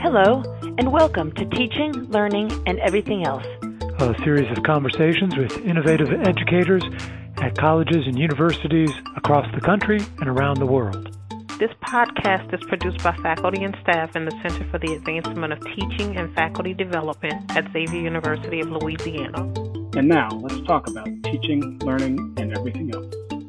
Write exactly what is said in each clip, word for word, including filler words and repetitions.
Hello, and welcome to Teaching, Learning, and Everything Else, a series of conversations with innovative educators at colleges and universities across the country and around the world. This podcast is produced by faculty and staff in the Center for the Advancement of Teaching and Faculty Development at Xavier University of Louisiana. And now, let's talk about teaching, learning, and everything else.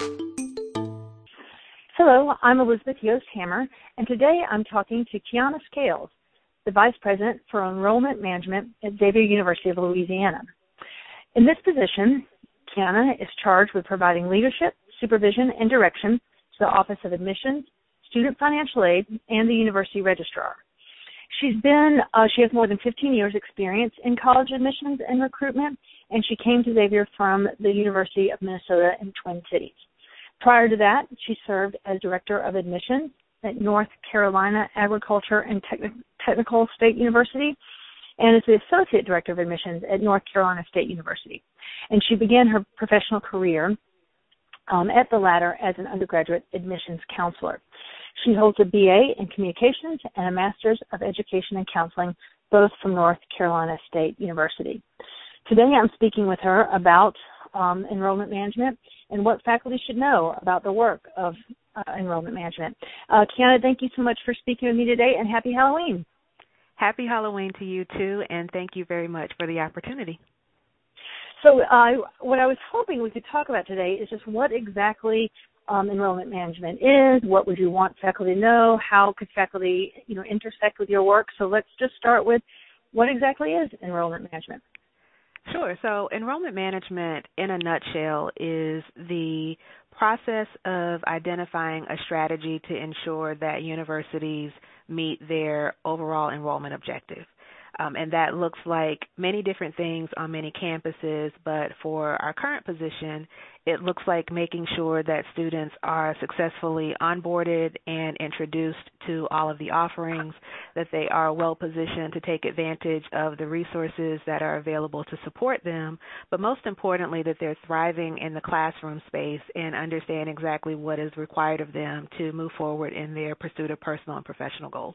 Hello, I'm Elizabeth Yost Hammer, and today I'm talking to Kiana Scales, the Vice President for Enrollment Management at Xavier University of Louisiana. In this position, Kiana is charged with providing leadership, supervision, and direction to the Office of Admissions, Student Financial Aid, and the University Registrar. She's been, uh, she has more than fifteen years experience in college admissions and recruitment, and she came to Xavier from the University of Minnesota in Twin Cities. Prior to that, she served as Director of Admissions at North Carolina Agriculture and Techn- Technical State University, and as the Associate Director of Admissions at North Carolina State University. And she began her professional career um, at the latter as an undergraduate admissions counselor. She holds a B A in Communications and a Master's of Education and Counseling, both from North Carolina State University. Today I'm speaking with her about um, enrollment management and what faculty should know about the work of uh, enrollment management. Uh, Kiana, thank you so much for speaking with me today, and happy Halloween. Happy Halloween to you, too, and thank you very much for the opportunity. So uh, what I was hoping we could talk about today is just what exactly um, enrollment management is, what would you want faculty to know, how could faculty you know, intersect with your work. So let's just start with what exactly is enrollment management? Sure. So enrollment management, in a nutshell, is the process of identifying a strategy to ensure that universities meet their overall enrollment objective. Um, and that looks like many different things on many campuses, but for our current position, it looks like making sure that students are successfully onboarded and introduced to all of the offerings, that they are well positioned to take advantage of the resources that are available to support them, but most importantly, that they're thriving in the classroom space and understand exactly what is required of them to move forward in their pursuit of personal and professional goals.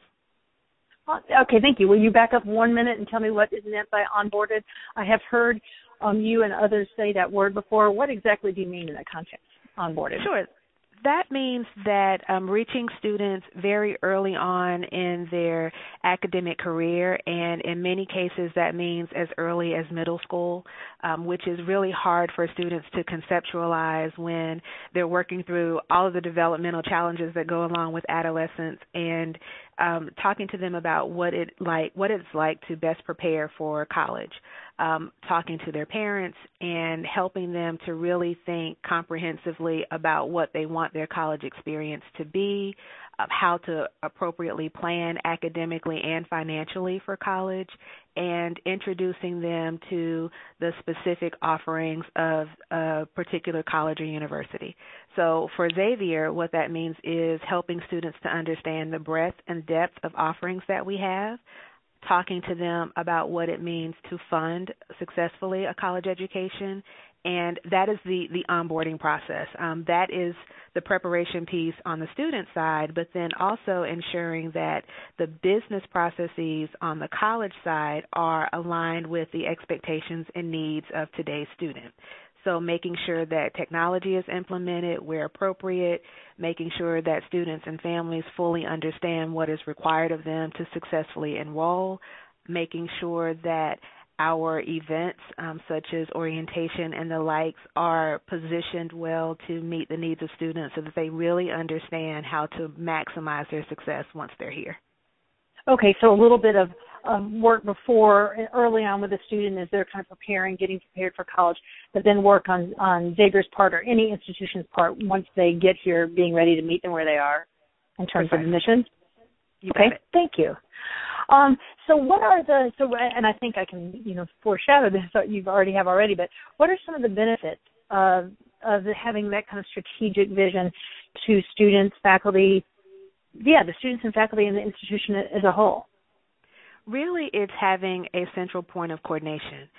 Okay, thank you. Will you back up one minute and tell me what is meant by onboarded? I have heard um, you and others say that word before. What exactly do you mean in that context, onboarded? Sure. That means that um, reaching students very early on in their academic career, and in many cases that means as early as middle school, um, which is really hard for students to conceptualize when they're working through all of the developmental challenges that go along with adolescence, and um, talking to them about what it like what it's like to best prepare for college. Um, talking to their parents and helping them to really think comprehensively about what they want their college experience to be, uh, how to appropriately plan academically and financially for college, and introducing them to the specific offerings of a particular college or university. So for Xavier, what that means is helping students to understand the breadth and depth of offerings that we have, talking to them about what it means to fund successfully a college education, and that is the, the onboarding process. Um, that is the preparation piece on the student side, but then also ensuring that the business processes on the college side are aligned with the expectations and needs of today's student. So making sure that technology is implemented where appropriate, making sure that students and families fully understand what is required of them to successfully enroll, making sure that our events, um, such as orientation and the likes, are positioned well to meet the needs of students so that they really understand how to maximize their success once they're here. Okay, so a little bit of um, work before, early on with the student as they're kind of preparing, getting prepared for college, but then work on, on Xavier's part or any institution's part once they get here, being ready to meet them where they are in terms Perfect. of admissions. You okay, got it. Thank you. Um, so what are the, so, and I think I can, you know, foreshadow this, so you already have already, but what are some of the benefits of, of having that kind of strategic vision to students, faculty, yeah, the students and faculty and the institution as a whole? Really, it's having a central point of coordination.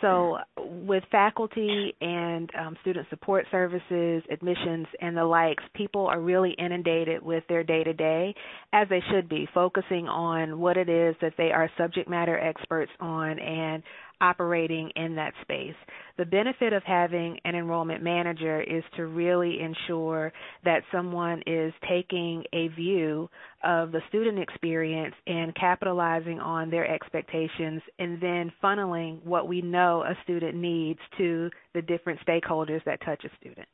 So with faculty and um, student support services, admissions, and the likes, people are really inundated with their day-to-day, as they should be, focusing on what it is that they are subject matter experts on and operating in that space. The benefit of having an enrollment manager is to really ensure that someone is taking a view of the student experience and capitalizing on their expectations and then funneling what we know a student needs to the different stakeholders that touch a student.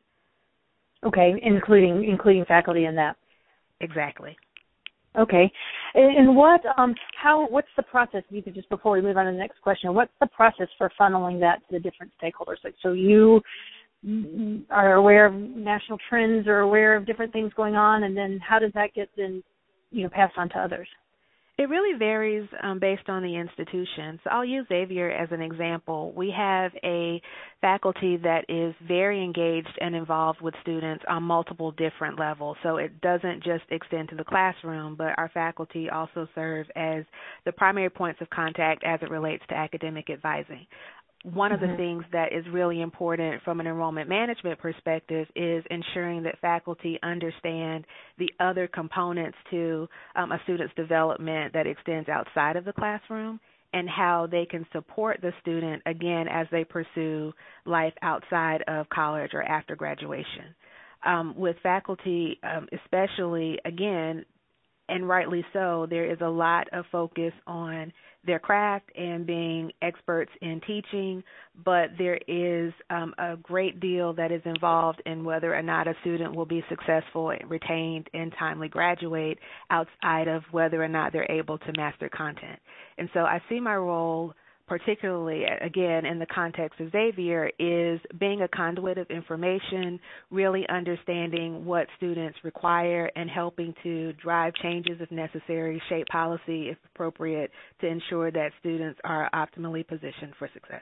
Okay, including including faculty in that. Exactly. Okay, and what, um, how, what's the process? You could just before we move on to the next question, what's the process for funneling that to the different stakeholders? Like, so you are aware of national trends or aware of different things going on, and then how does that get then, you know, passed on to others? It really varies um, based on the institution. So I'll use Xavier as an example. We have a faculty that is very engaged and involved with students on multiple different levels. So it doesn't just extend to the classroom, but our faculty also serve as the primary points of contact as it relates to academic advising. One of the things that is really important from an enrollment management perspective is ensuring that faculty understand the other components to um, a student's development that extends outside of the classroom and how they can support the student, again, as they pursue life outside of college or after graduation. Um, with faculty um, especially, again, and rightly so, there is a lot of focus on their craft and being experts in teaching, but there is um, a great deal that is involved in whether or not a student will be successful, retained, and timely graduate outside of whether or not they're able to master content. And so I see my role, particularly, again, in the context of Xavier, is being a conduit of information, really understanding what students require and helping to drive changes if necessary, shape policy if appropriate, to ensure that students are optimally positioned for success.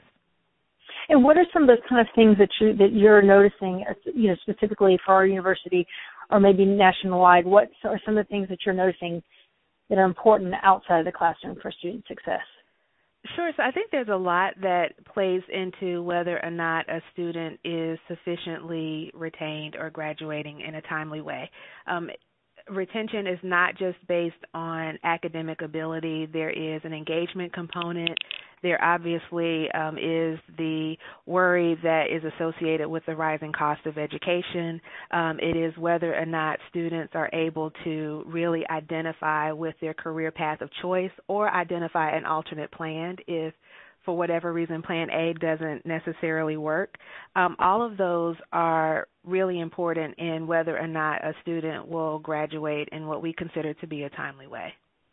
And what are some of those kind of things that, you, that you're noticing, you know, specifically for our university or maybe nationwide? What are some of the things that you're noticing that are important outside of the classroom for student success? Sure. So I think there's a lot that plays into whether or not a student is sufficiently retained or graduating in a timely way. Um, retention is not just based on academic ability. There is an engagement component. There obviously um, is the worry that is associated with the rising cost of education. Um, it is whether or not students are able to really identify with their career path of choice or identify an alternate plan if, for whatever reason, Plan A doesn't necessarily work. Um, all of those are really important in whether or not a student will graduate in what we consider to be a timely way.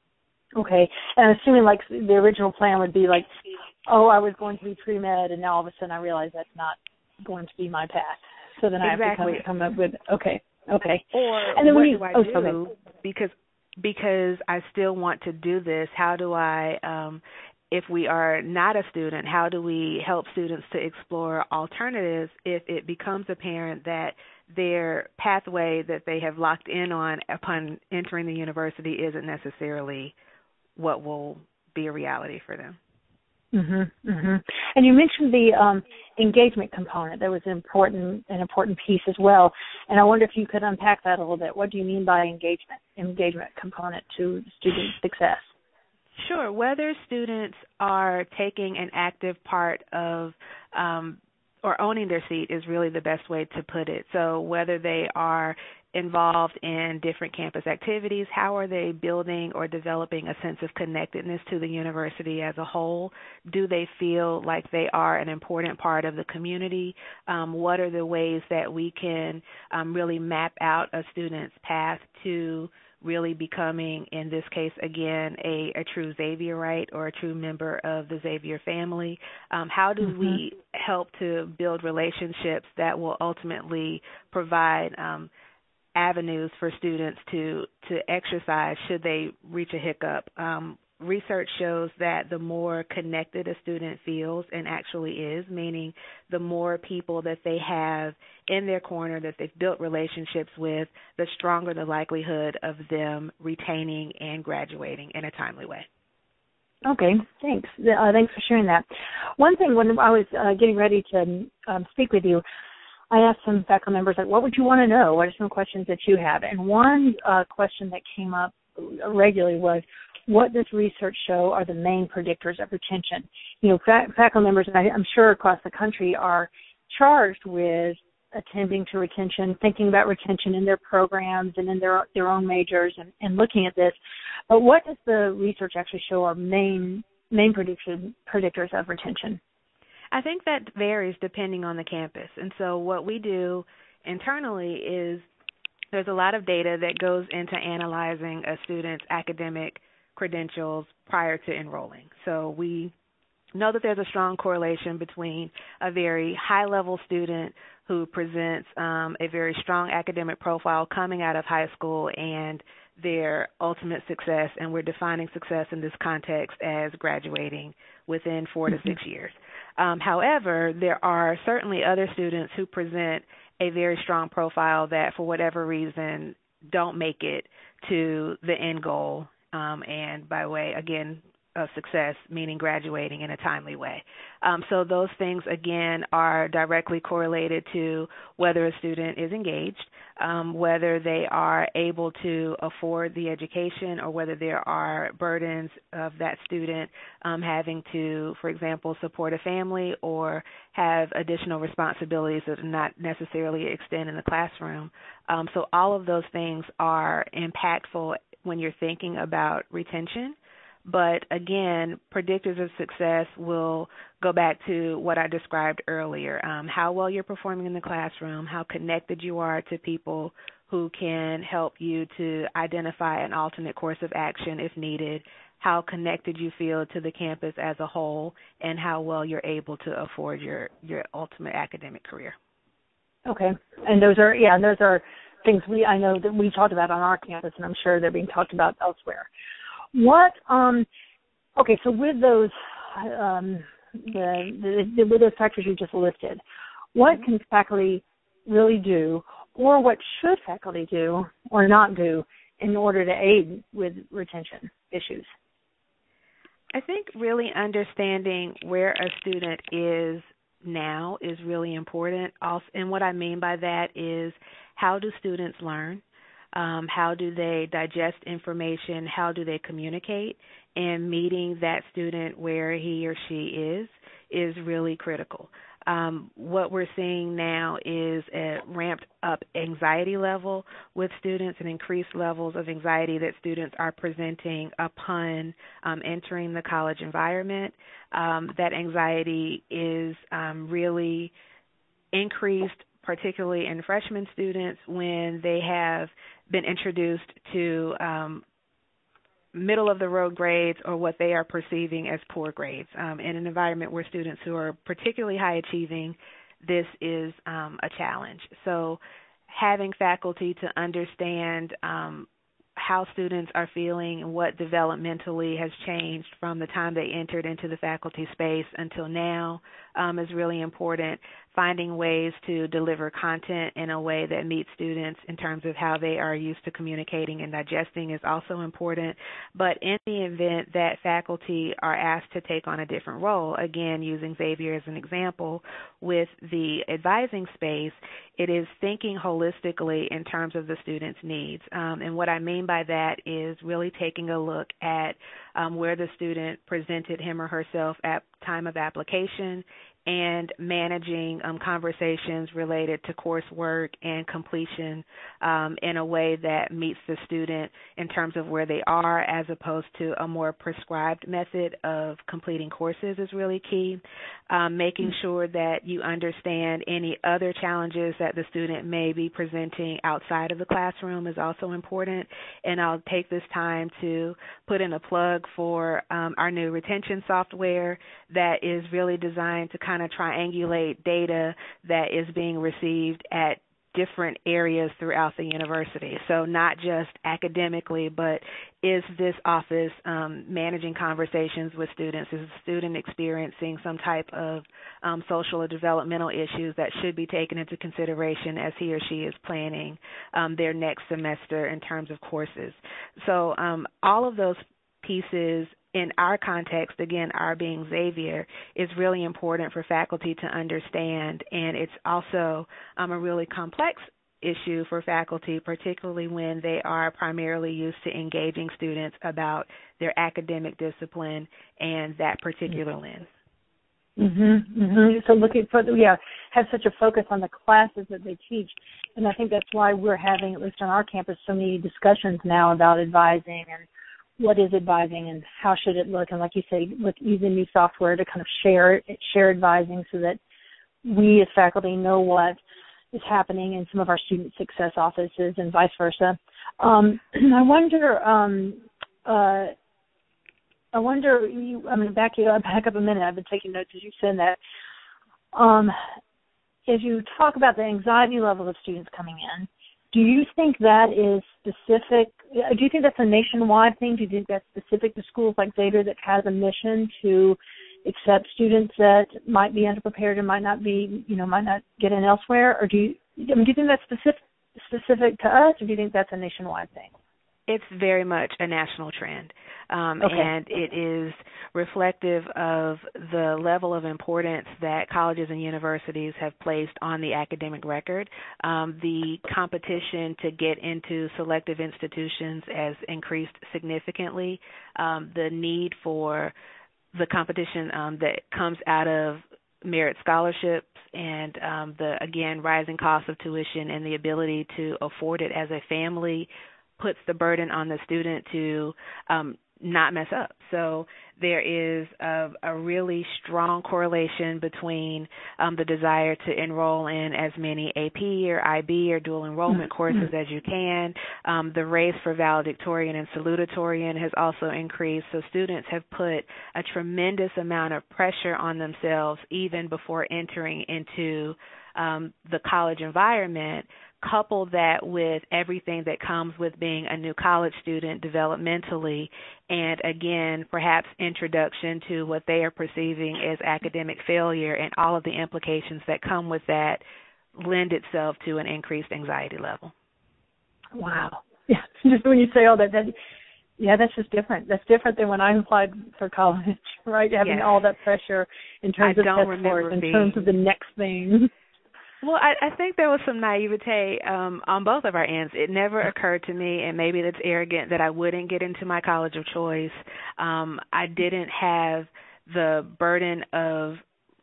Okay, and I'm assuming like the original plan would be like, oh, I was going to be pre-med, and now all of a sudden I realize that's not going to be my path. So then exactly. I have to come, come up with, okay, okay. Or and then what when you, do I oh, do? sorry. Because, because I still want to do this, how do I, um, if we are not a student, how do we help students to explore alternatives if it becomes apparent that their pathway that they have locked in on upon entering the university isn't necessarily what will be a reality for them? Mhm, mhm. And you mentioned the um, engagement component. That was an important, an important piece as well. And I wonder if you could unpack that a little bit. What do you mean by engagement, engagement component to student success? Sure. Whether students are taking an active part of um, or owning their seat is really the best way to put it. So whether they are involved in different campus activities, how are they building or developing a sense of connectedness to the university as a whole? Do they feel like they are an important part of the community? Um, what are the ways that we can um, really map out a student's path to really becoming, in this case, again, a, a true Xavierite or a true member of the Xavier family? Um, how do mm-hmm. we help to build relationships that will ultimately provide um, avenues for students to, to exercise should they reach a hiccup? Um, research shows that the more connected a student feels and actually is, meaning the more people that they have in their corner that they've built relationships with, the stronger the likelihood of them retaining and graduating in a timely way. Okay, thanks. Uh, thanks for sharing that. One thing, when I was uh, getting ready to um, speak with you, I asked some faculty members, like, what would you want to know? What are some questions that you have? And one uh, question that came up regularly was, what does research show are the main predictors of retention? You know, fa- faculty members, and I, I'm sure across the country, are charged with attending to retention, thinking about retention in their programs and in their their own majors, and, and looking at this. But what does the research actually show are main main prediction predictors of retention? I think that varies depending on the campus. And so what we do internally is there's a lot of data that goes into analyzing a student's academic credentials prior to enrolling. So we know that there's a strong correlation between a very high-level student who presents um, a very strong academic profile coming out of high school and their ultimate success, and we're defining success in this context as graduating within four to six years. Um, however, there are certainly other students who present a very strong profile that, for whatever reason, don't make it to the end goal, um, and by way, again, of success, meaning graduating in a timely way. Um, so those things, again, are directly correlated to whether a student is engaged, um, whether they are able to afford the education, or whether there are burdens of that student um, having to, for example, support a family or have additional responsibilities that do not necessarily extend in the classroom. Um, so all of those things are impactful when you're thinking about retention. But again, predictors of success will go back to what I described earlier, um, how well you're performing in the classroom, how connected you are to people who can help you to identify an alternate course of action if needed, how connected you feel to the campus as a whole, and how well you're able to afford your, your ultimate academic career. Okay. And those are, yeah, those are things we I know that we talked about on our campus, and I'm sure they're being talked about elsewhere. What, um, okay, so with those, um, the, the, the, with those factors you just listed, what can faculty really do, or what should faculty do or not do in order to aid with retention issues? I think really understanding where a student is now is really important. Also, and what I mean by that is, how do students learn? Um, how do they digest information? How do they communicate? And meeting that student where he or she is is really critical. Um, what we're seeing now is a ramped up anxiety level with students, and increased levels of anxiety that students are presenting upon um, entering the college environment. Um, that anxiety is um, really increased, particularly in freshman students, when they have been introduced to um, middle-of-the-road grades, or what they are perceiving as poor grades. Um, in an environment where students who are particularly high-achieving, this is um, a challenge. So having faculty to understand um, how students are feeling and what developmentally has changed from the time they entered into the faculty space until now um, is really important. Finding ways to deliver content in a way that meets students in terms of how they are used to communicating and digesting is also important. But in the event that faculty are asked to take on a different role, again, using Xavier as an example, with the advising space, it is thinking holistically in terms of the student's needs. Um, and what I mean by that is really taking a look at um, where the student presented him or herself at time of application, and managing um, conversations related to coursework and completion um, in a way that meets the student in terms of where they are, as opposed to a more prescribed method of completing courses is really key. Um, making sure that you understand any other challenges that the student may be presenting outside of the classroom is also important. And I'll take this time to put in a plug for um, our new retention software that is really designed to kind of triangulate data that is being received at different areas throughout the university. So not just academically, but is this office um, managing conversations with students? Is the student experiencing some type of um, social or developmental issues that should be taken into consideration as he or she is planning um, their next semester in terms of courses? So um, all of those pieces in our context, again, our being Xavier, is really important for faculty to understand, and it's also um, a really complex issue for faculty, particularly when they are primarily used to engaging students about their academic discipline and that particular lens. Mm-hmm, mm-hmm. So looking for, yeah, have such a focus on the classes that they teach. And I think that's why we're having, at least on our campus, so many discussions now about advising and what is advising and how should it look. And like you say, with using new software to kind of share share advising so that we as faculty know what is happening in some of our student success offices and vice versa. Um, I wonder, um, uh, I wonder, you, I'm going to back you up, back up a minute. I've been taking notes as you said that. Um, as you talk about the anxiety level of students coming in, do you think that is specific? Do you think that's a nationwide thing? Do you think that's specific to schools like Xavier that has a mission to accept students that might be underprepared and might not be, you know, might not get in elsewhere? Or do you, I mean, do you think that's specific specific to us, or do you think that's a nationwide thing? It's very much a national trend, um, okay. and it is reflective of the level of importance that colleges and universities have placed on the academic record. Um, the competition to get into selective institutions has increased significantly. Um, the need for the competition um, that comes out of merit scholarships and um, the, again, rising cost of tuition and the ability to afford it as a family puts the burden on the student to um, not mess up. So there is a, a really strong correlation between um, the desire to enroll in as many A P or I B or dual enrollment courses as you can. Um, the race for valedictorian and salutatorian has also increased. So students have put a tremendous amount of pressure on themselves even before entering into um, the college environment. Couple that with everything that comes with being a new college student developmentally, and again, perhaps introduction to what they are perceiving as academic failure and all of the implications that come with that lend itself to an increased anxiety level. Wow. Yeah, just when you say all that, that yeah, that's just different. That's different than when I applied for college, right? Having yes. all that pressure in terms I of don't test scores, in being... terms of the next thing. Well, I, I think there was some naivete um, on both of our ends. It never occurred to me, and maybe that's arrogant, that I wouldn't get into my college of choice. Um, I didn't have the burden of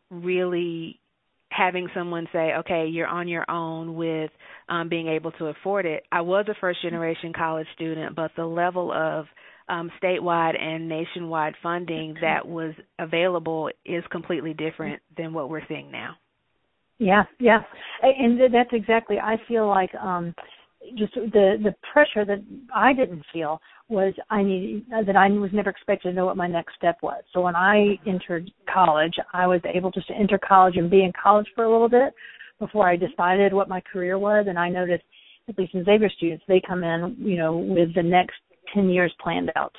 really having someone say, okay, you're on your own with um, being able to afford it. I was a first-generation college student, but the level of um, statewide and nationwide funding that was available is completely different than what we're seeing now. Yeah, yeah, and that's exactly. I feel like um, just the the pressure that I didn't feel was I needed that I was never expected to know what my next step was. So when I entered college, I was able just to enter college and be in college for a little bit before I decided what my career was. And I noticed, at least in Xavier students, they come in, you know, with the next ten years planned out,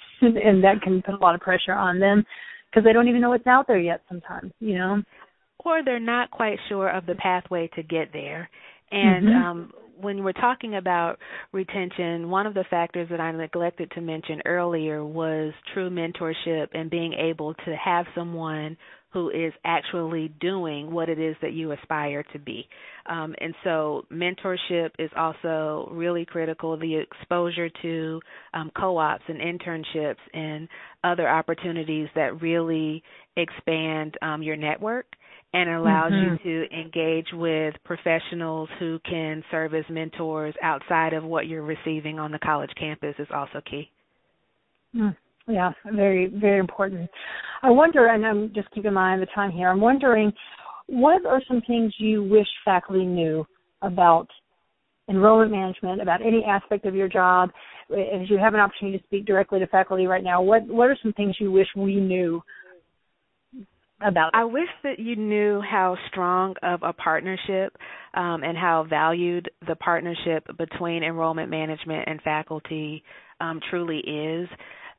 and that can put a lot of pressure on them because they don't even know what's out there yet. Sometimes, you know. Or they're not quite sure of the pathway to get there. And mm-hmm. um, when we're talking about retention, one of the factors that I neglected to mention earlier was true mentorship and being able to have someone who is actually doing what it is that you aspire to be. Um, and so mentorship is also really critical. The exposure to um, co-ops and internships and other opportunities that really expand um, your network and allows mm-hmm. you to engage with professionals who can serve as mentors outside of what you're receiving on the college campus is also key. Mm, yeah, very, very important. I wonder, and I'm just keeping my eye on the time here, I'm wondering, what are some things you wish faculty knew about enrollment management, about any aspect of your job? If you have an opportunity to speak directly to faculty right now, what, what are some things you wish we knew about it? I wish that you knew how strong of a partnership um, and how valued the partnership between enrollment management and faculty um, truly is.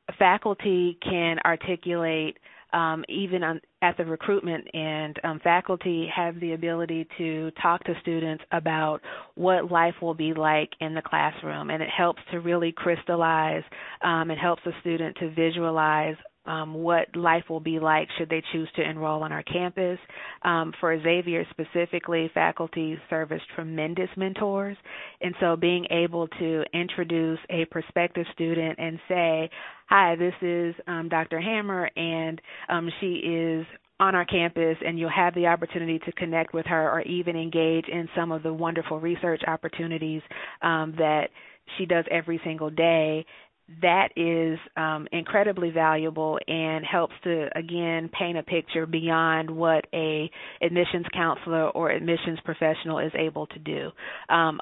Faculty can articulate, um, even on, at the recruitment end, um, faculty have the ability to talk to students about what life will be like in the classroom, and it helps to really crystallize, um, it helps a student to visualize um, what life will be like should they choose to enroll on our campus. Um, for Xavier specifically, faculty serve as tremendous mentors, and so being able to introduce a prospective student and say, hi, this is um, Doctor Hammer, and um, she is on our campus, and you'll have the opportunity to connect with her or even engage in some of the wonderful research opportunities um, that she does every single day. That is um, incredibly valuable and helps to, again, paint a picture beyond what a admissions counselor or admissions professional is able to do. Um,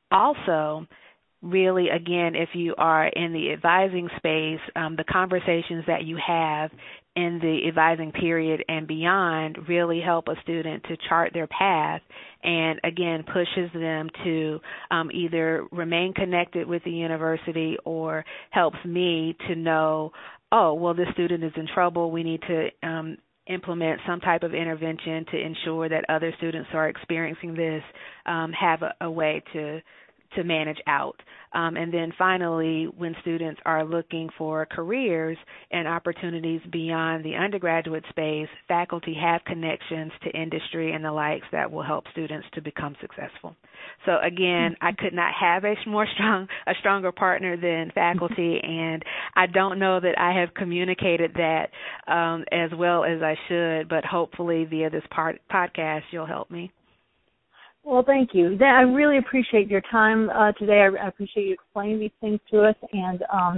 also, really, again, if you are in the advising space, um, the conversations that you have in the advising period and beyond really help a student to chart their path and, again, pushes them to um, either remain connected with the university or helps me to know, oh, well, this student is in trouble. We need to um, implement some type of intervention to ensure that other students who are experiencing this um, have a, a way to to manage out. Um, and then finally, when students are looking for careers and opportunities beyond the undergraduate space, faculty have connections to industry and the likes that will help students to become successful. So again, I could not have a more strong, a stronger partner than faculty, and I don't know that I have communicated that um, as well as I should, but hopefully via this part, podcast you'll help me. Well, thank you. I really appreciate your time uh, today. I appreciate you explaining these things to us, and um,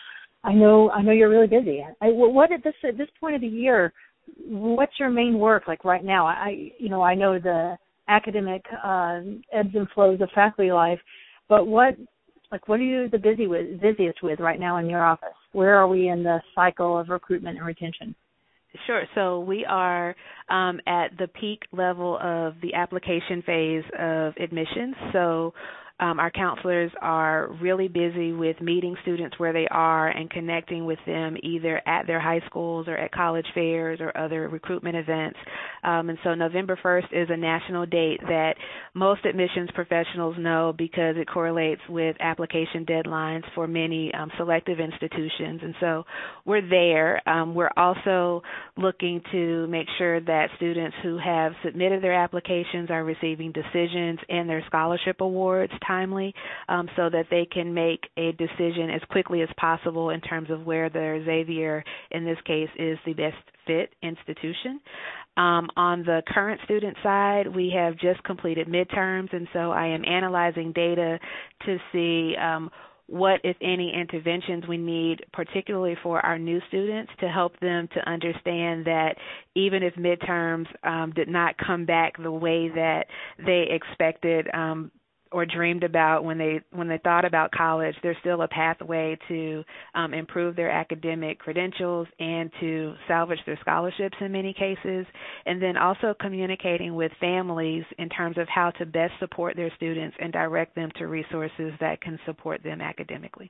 I know I know you're really busy. I, what at this at this point of the year, what's your main work like right now? I you know I know the academic uh, ebbs and flows of faculty life, but what like what are you the busy with busiest with right now in your office? Where are we in the cycle of recruitment and retention? Sure. So we are um, at the peak level of the application phase of admissions. So um, our counselors are really busy with meeting students where they are and connecting with them either at their high schools or at college fairs or other recruitment events. Um, and so November first is a national date that most admissions professionals know because it correlates with application deadlines for many um, selective institutions. And so we're there. Um, we're also looking to make sure that students who have submitted their applications are receiving decisions and their scholarship awards timely um, so that they can make a decision as quickly as possible in terms of where their Xavier, in this case, is the best fit institution. Um, on the current student side, we have just completed midterms, and so I am analyzing data to see um, what, if any, interventions we need, particularly for our new students, to help them to understand that even if midterms um, did not come back the way that they expected um, or dreamed about when they when they thought about college, there's still a pathway to um, improve their academic credentials and to salvage their scholarships in many cases, and then also communicating with families in terms of how to best support their students and direct them to resources that can support them academically.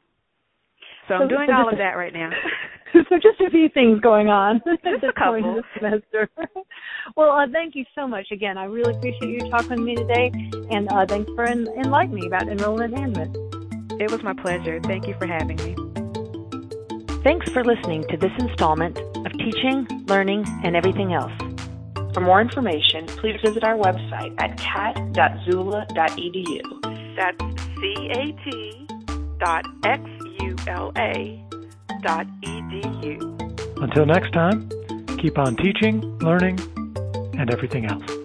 So, so I'm doing so all of that right now. So just a few things going on. Just a couple. This semester. Well, uh, thank you so much. Again, I really appreciate you talking to me today, and uh, thanks for en- enlightening me about enrollment management. It was my pleasure. Thank you for having me. Thanks for listening to this installment of Teaching, Learning, and Everything Else. For more information, please visit our website at cat dot zula dot e d u. That's C A T dot X U L A dot E D U. Until next time, keep on teaching, learning, and everything else.